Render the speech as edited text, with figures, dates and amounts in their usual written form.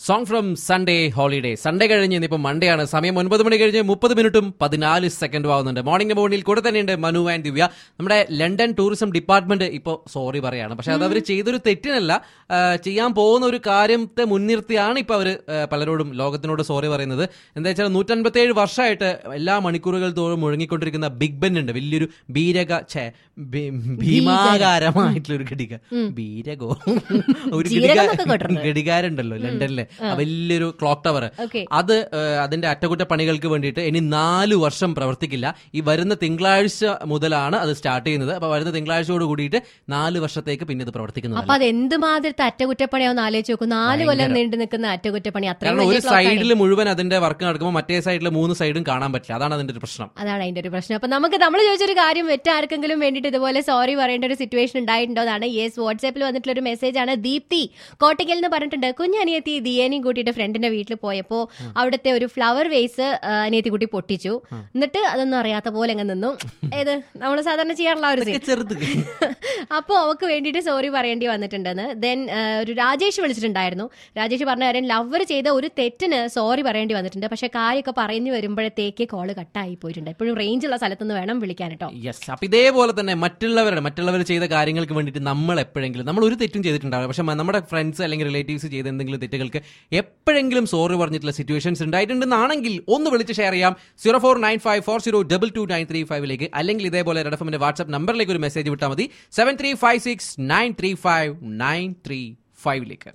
Song from Sunday holiday. Sunday കഴിഞ്ഞ് ഇന്നിപ്പോൾ Monday ആണ്. സമയം 9 മണി കഴിഞ്ഞ് 30 മിനിറ്റും 14 സെക്കൻഡും ആവുന്നുണ്ട്. മോർണിംഗ് മോർണിംഗ് കൂടെ തന്നെയുണ്ട് മനു ആൻഡ് ദിവ്യ. നമ്മുടെ ലണ്ടൻ ടൂറിസം ഡിപ്പാർട്ട്മെന്റ് ഇപ്പോൾ സോറി പറയാണ്. പക്ഷെ അത് അവർ ചെയ്തൊരു തെറ്റിനല്ല, ചെയ്യാൻ പോകുന്ന ഒരു കാര്യത്തെ മുൻനിർത്തിയാണ് ഇപ്പൊ അവര് പലരോടും ലോകത്തിനോട് സോറി പറയുന്നത്. എന്താ വെച്ചാൽ 157 വർഷമായിട്ട് എല്ലാ മണിക്കൂറുകൾ തോറും മുഴങ്ങിക്കൊണ്ടിരിക്കുന്ന ബിഗ് ബെൻ ഉണ്ട്. വലിയൊരു ഭീമാകാരമായിട്ടുള്ള ഒരു ബീരകോ ഒരു ഘടികാരുണ്ടല്ലോ ലണ്ടനിലെ വലിയൊരു ക്ലോക്ക് ടവർ. അത് അതിന്റെ അറ്റകുറ്റപ്പണികൾക്ക് വേണ്ടിയിട്ട് ഇനി 4 വർഷം പ്രവർത്തിക്കില്ല. ഈ വരുന്ന തിങ്കളാഴ്ച മുതലാണ് അത് സ്റ്റാർട്ട് ചെയ്യുന്നത്. അപ്പൊ വരുന്ന തിങ്കളാഴ്ചയോട് കൂടിയിട്ട് 4 വർഷത്തേക്ക് പിന്നെ ഇത് പ്രവർത്തിക്കുന്നത്. അപ്പൊ അത് എന്തുമാതിരത്തെ അറ്റകുറ്റപ്പണിയാവുന്ന ആലോചിച്ച് നോക്കും. 4 കൊല്ലം നീണ്ടു നിൽക്കുന്ന അറ്റകുറ്റപ്പണി. കാരണം ഒരു സൈഡിൽ മുഴുവൻ അതിന്റെ വർക്ക് നടക്കുമ്പോൾ മറ്റേ സൈഡിൽ 3 സൈഡും കാണാൻ പറ്റില്ല. അതാണ് അതിന്റെ ഒരു പ്രശ്നം. അതാണ് അതിന്റെ ഒരു പ്രശ്നം. അപ്പൊ നമ്മൾ ചോദിച്ചൊരു കാര്യം, മറ്റാർക്കെങ്കിലും വേണ്ടിയിട്ട് ഇതുപോലെ സോറി പറയേണ്ട ഒരു സിറ്റുവേഷൻ ഉണ്ടായിട്ടുണ്ടോ എന്നാണ്. യെസ്, വാട്സാപ്പിൽ വന്നിട്ടുള്ള ഒരു മെസ്സേജ് ആണ്. ദീപ്തി കോട്ടയ്ക്കൽ എന്ന് പറഞ്ഞിട്ടുണ്ട്, കുഞ്ഞനിയത്തി ദിയേനെയും കൂട്ടിയിട്ട് ഫ്രണ്ടിന്റെ വീട്ടിൽ പോയപ്പോ അവിടുത്തെ ഒരു ഫ്ലവർ വേസ് അനിയത്തി കുട്ടി പൊട്ടിച്ചു. എന്നിട്ട് അതൊന്നും അറിയാത്ത പോലെ അങ്ങ് നിന്നു. ഏത് നമ്മൾ സാധാരണ ചെയ്യാറുള്ള ഒരു ചെറുത്. അപ്പൊ അവക്ക് വേണ്ടിയിട്ട് സോറി പറയേണ്ടി വന്നിട്ടുണ്ടെന്ന്. ദെൻ ഒരു രാജേഷ് വിളിച്ചിട്ടുണ്ടായിരുന്നു. രാജേഷ് പറഞ്ഞ കാര്യം, ലവർ ചെയ്ത ഒരു തെറ്റിന് സോറി പറയേണ്ടി വന്നിട്ടുണ്ട്. പക്ഷെ കാര്യമൊക്കെ പറഞ്ഞു വരുമ്പോഴത്തേക്ക് കോള് കട്ടായി പോയിട്ടുണ്ട്. എപ്പോഴും റേഞ്ച് ഉള്ള സ്ഥലത്തുനിന്ന് വേണം വിളിക്കാൻ കേട്ടോ. യെസ്, അപ്പൊ ഇതേപോലെ തന്നെ മറ്റുള്ളവർ ചെയ്ത കാര്യങ്ങൾക്ക് വേണ്ടിയിട്ട് നമ്മൾ എപ്പോഴെങ്കിലും, നമ്മൾ ഒരു തെറ്റും ചെയ്തിട്ടുണ്ടാവില്ല, പക്ഷെ നമ്മുടെ ഫ്രണ്ട്സ് അല്ലെങ്കിൽ റിലേറ്റീവ്സ് ചെയ്ത എന്തെങ്കിലും തെറ്റുകൾക്ക് എപ്പോഴെങ്കിലും സോറി പറഞ്ഞിട്ടുള്ള സിറ്റുവേഷൻസ് ഉണ്ടായിട്ടുണ്ടെന്നാണെങ്കിൽ ഒന്ന് വിളിച്ച് ഷെയർ ചെയ്യാം 0495402293 അല്ലെങ്കിൽ ഇതേപോലെ റെഡ് എഫ്എമ്മിന്റെ വാട്സ്ആപ്പ് നമ്പറിലേക്ക് ഒരു മെസ്സേജ് വിട്ടാൽ മതി 7356935935